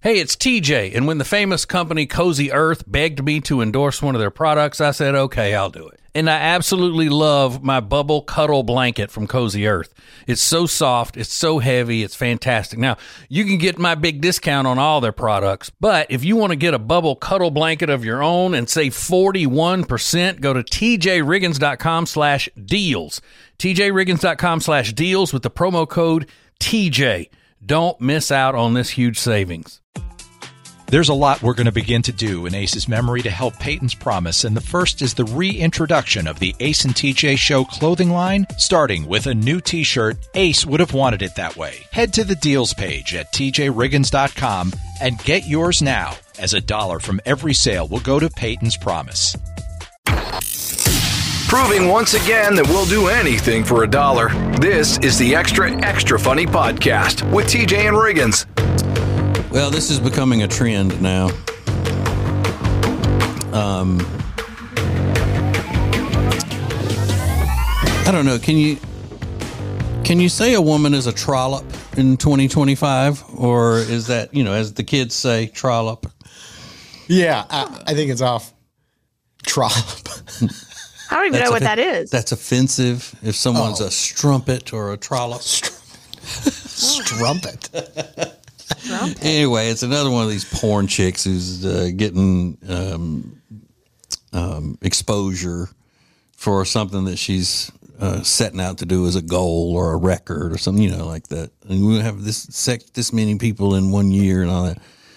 Hey, it's TJ, and when the famous company Cozy Earth begged me to endorse one of their products, I said, okay, I'll do it. And I absolutely love my Bubble Cuddle Blanket from Cozy Earth. It's so soft, it's so heavy, it's fantastic. Now, you can get my big discount on all their products, but if you want to get a Bubble Cuddle Blanket of your own and save 41%, go to tjriggins.com/deals. tjriggins.com/deals with the promo code TJ. Don't miss out on this huge savings. There's a lot we're going to begin to do in Ace's memory to help Peyton's promise, and the first is the reintroduction of the Ace and TJ Show clothing line, starting with a new t-shirt. Ace would have wanted it that way. Head to the deals page at tjriggins.com and get yours now, as $1 from every sale will go to Peyton's promise. Proving once again that we'll do anything for $1. This is the Extra Funny Podcast with TJ and Riggins. Well, this is becoming a trend now. I don't know. Can you say a woman is a trollop in 2025, or is that, as the kids say, trollop? Yeah, I think it's off. Trollop. I don't even know what that is. That's offensive if someone's a strumpet or a trollop. Strumpet. Anyway, it's another one of these porn chicks who's getting exposure for something that she's setting out to do as a goal or a record or something, like that. And we have this many people in 1 year and all that.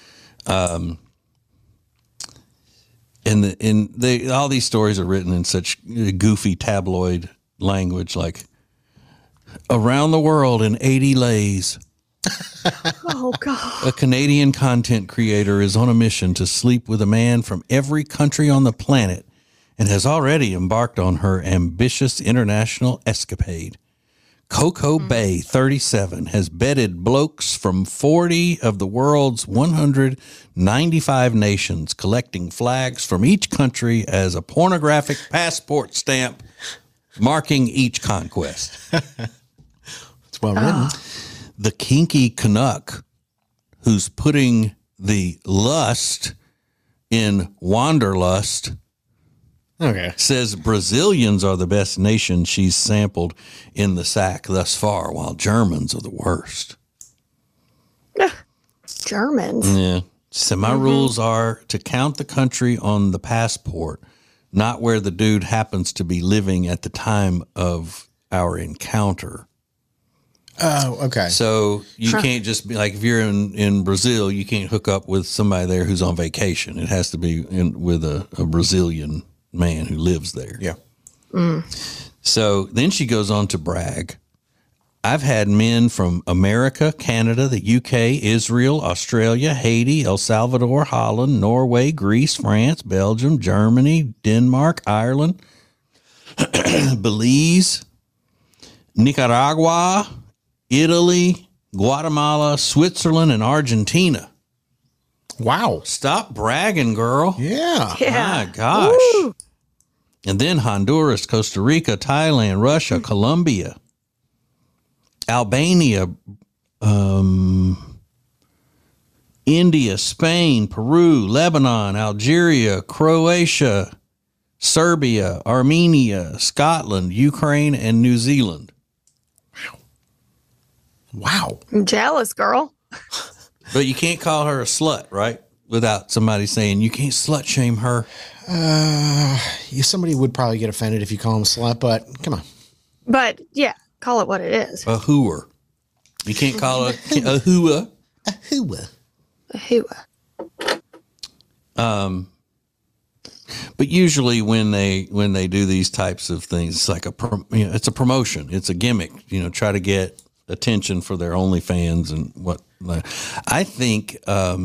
All these stories are written in such goofy tabloid language, like around the world in 80 lays. Oh, God. A Canadian content creator is on a mission to sleep with a man from every country on the planet and has already embarked on her ambitious international escapade. Coco Bay, 37, has bedded blokes from 40 of the world's 195 nations, collecting flags from each country as a pornographic passport stamp marking each conquest. It's well written. The kinky Canuck, who's putting the lust in wanderlust, says Brazilians are the best nation she's sampled in the sack thus far, while Germans are the worst. Germans? Yeah. She said, my rules are to count the country on the passport, not where the dude happens to be living at the time of our encounter. Oh, okay. So you can't just be like, if you're in Brazil, you can't hook up with somebody there who's on vacation. It has to be with a Brazilian man who lives there. Yeah. So then she goes on to brag. I've had men from America, Canada, the UK, Israel, Australia, Haiti, El Salvador, Holland, Norway, Greece, France, Belgium, Germany, Denmark, Ireland, Belize, Nicaragua, Italy, Guatemala, Switzerland, and Argentina. Wow. Stop bragging, girl. Yeah. My gosh. Woo. And then Honduras, Costa Rica, Thailand, Russia, Colombia, Albania, India, Spain, Peru, Lebanon, Algeria, Croatia, Serbia, Armenia, Scotland, Ukraine, and New Zealand. Wow. I'm jealous, girl. But you can't call her a slut, right? Without somebody saying, you can't slut shame her. Somebody would probably get offended if you call him a slut, but come on. But, yeah, call it what it is. A hooer. You can't call it a hooer. A hooer. A hooer. But usually when they do these types of things, it's like it's a promotion. It's a gimmick, try to get attention for their OnlyFans and what. I think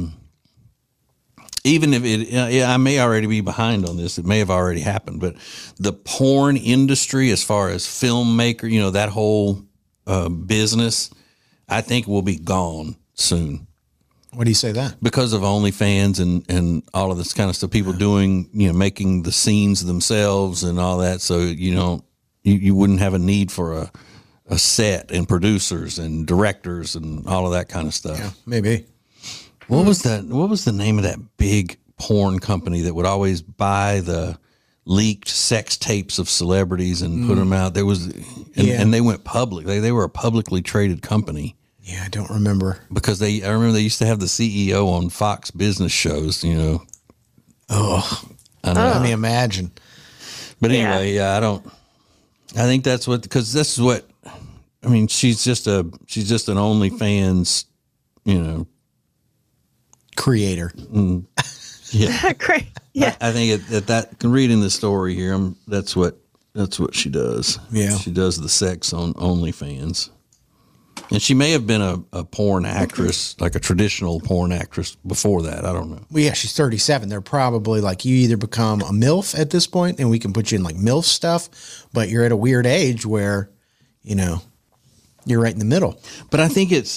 even if I may already be behind on this, it may have already happened, but the porn industry, as far as filmmaker, that whole business, I think will be gone soon. Why do you say that? Because of OnlyFans and all of this kind of stuff, people doing, making the scenes themselves and all that. So, you wouldn't have a need for a set and producers and directors and all of that kind of stuff. Yeah, maybe. What was that? What was the name of that big porn company that would always buy the leaked sex tapes of celebrities and put them out? There was, and they went public. They were a publicly traded company. Yeah, I don't remember. Because I remember they used to have the CEO on Fox business shows, you know. Oh, I know. let me imagine. But anyway, I think that's what, because this is what, I mean, she's just an OnlyFans, you know, Creator. yeah. Great. Yeah. I think that reading the story here, that's what she does. Yeah. She does the sex on OnlyFans. And she may have been a porn actress, like a traditional porn actress before that. I don't know. Well, yeah, she's 37. They're probably like, you either become a MILF at this point and we can put you in like MILF stuff, but you're at a weird age where, you know, you're right in the middle. But I think it's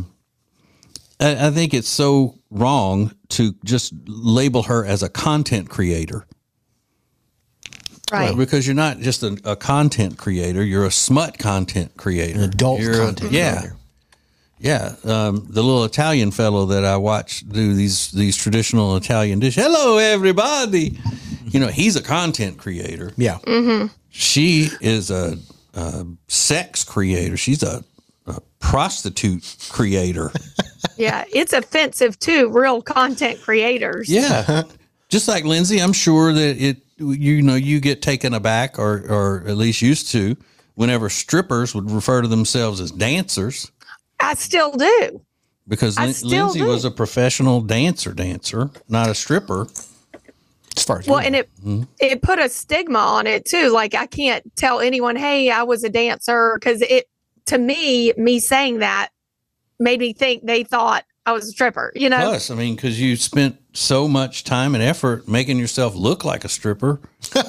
I think it's so wrong to just label her as a content creator. Right. Because you're not just a content creator, you're a smut content creator. An adult content creator. Yeah. The little Italian fellow that I watch do these traditional Italian dishes. Hello, everybody. You know, he's a content creator. Yeah. She is a sex creator. She's a prostitute creator. Yeah. It's offensive to real content creators. Yeah. Just like Lindsay, I'm sure that you get taken aback or at least used to whenever strippers would refer to themselves as dancers. I still do. Because I still Lindsay do. was a professional dancer, not a stripper. As far as Well, we and know. it put a stigma on it too. Like I can't tell anyone, hey, I was a dancer, because to me saying that made me think they thought I was a stripper, you know? Plus, I mean, because you spent so much time and effort making yourself look like a stripper.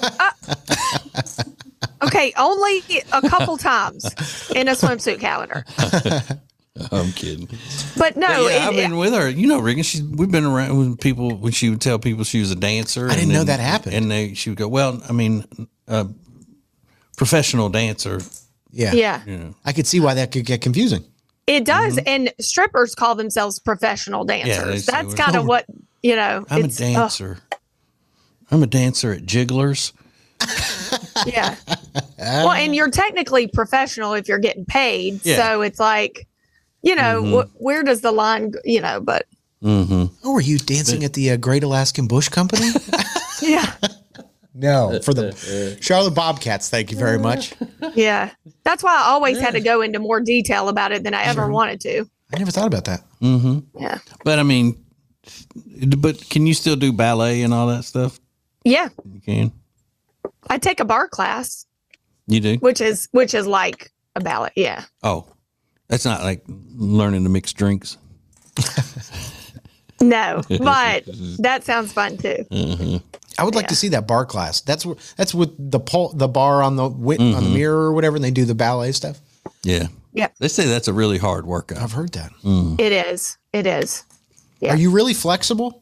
Okay, only a couple times in a swimsuit calendar. I'm kidding. But no, But yeah, I've been with her. You know, Regan, we've been around with people when she would tell people she was a dancer. I didn't know that happened. And she would go, well, I mean, professional dancer. Yeah. yeah, I could see why that could get confusing. it does. And strippers call themselves professional dancers. they say That's we're- kind of what, you know. I'm a it's, dancer. I'm a dancer at Jigglers. yeah. Well, and you're technically professional if you're getting paid. Yeah. So it's like, you know, where does the line, you know, but Oh, were you dancing at the Great Alaskan Bush Company? yeah. No, for the Charlotte Bobcats. Thank you very much. Yeah. That's why I always had to go into more detail about it than I ever wanted to. I never thought about that. Yeah. But I mean, can you still do ballet and all that stuff? Yeah. You can. I take a bar class, You do? which is like a ballet. Yeah. Oh, that's not like learning to mix drinks. No, but that sounds fun too. I would like to see that bar class. That's with the bar on the on the mirror or whatever, and they do the ballet stuff. Yeah. Yeah. They say that's a really hard workout. I've heard that. It is. It is. Yeah. Are you really flexible?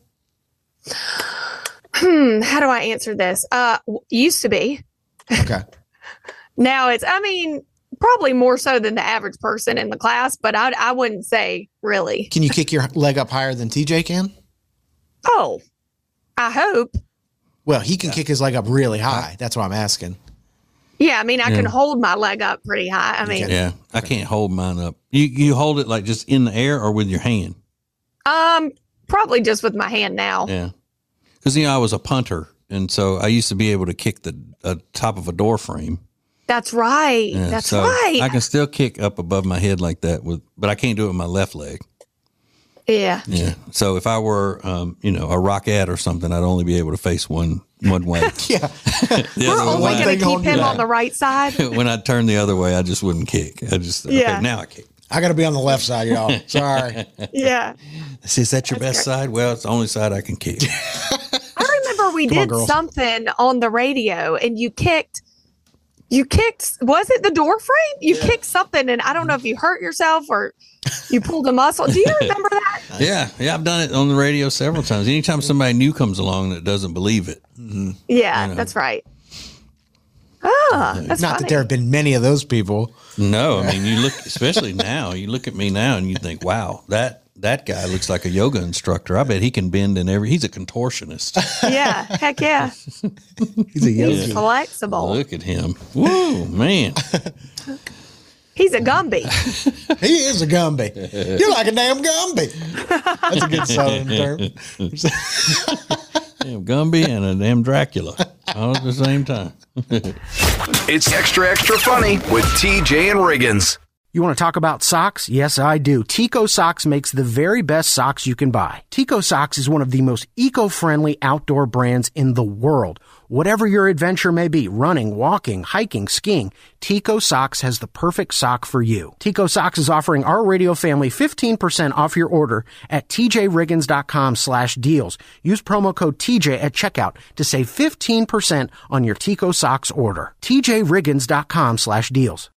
How do I answer this? Used to be. Okay. Now it's, I mean, probably more so than the average person in the class, but I wouldn't say really. Can you kick your leg up higher than TJ can? Oh, I hope. Well, he can kick his leg up really high. That's why I'm asking. Yeah, I mean, I can hold my leg up pretty high. I mean, Yeah. I can't hold mine up. You hold it like just in the air or with your hand? probably just with my hand now. Yeah. Because, I was a punter. And so I used to be able to kick the top of a door frame. That's right. Yeah, That's so right. I can still kick up above my head like that but I can't do it with my left leg. Yeah. Yeah. So if I were, a Rockette or something, I'd only be able to face one way. Yeah. The We're other only way, going to thing keep holding him you on back. the right side. when I turn the other way, I just wouldn't kick. Yeah. Okay, now I kick. I got to be on the left side, y'all. Sorry. Yeah. Is that your best side? Well, it's the only side I can kick. I remember we Come on, did girls. something on the radio and you kicked, was it the door frame? You kicked something and I don't know if you hurt yourself or you pulled a muscle. Do you remember that? Yeah, I've done it on the radio several times. Anytime somebody new comes along that doesn't believe it. Yeah, that's right. Ah, that's Not funny. that there have been many of those people. No, I mean, you look, especially now, you look at me now and you think, wow, that That guy looks like a yoga instructor. I bet he can bend in he's a contortionist. Yeah, heck yeah. He's a yogi. He's flexible. Look at him. Whoa, man. He's a Gumby. He is a Gumby. You're like a damn Gumby. That's a good Southern term. Damn Gumby and a damn Dracula all at the same time. It's Extra Funny with TJ and Riggins. You want to talk about socks? Yes, I do. Tico Socks makes the very best socks you can buy. Tico Socks is one of the most eco-friendly outdoor brands in the world. Whatever your adventure may be, running, walking, hiking, skiing, Tico Socks has the perfect sock for you. Tico Socks is offering our radio family 15% off your order at tjriggins.com/deals. Use promo code TJ at checkout to save 15% on your Tico Socks order. tjriggins.com/deals.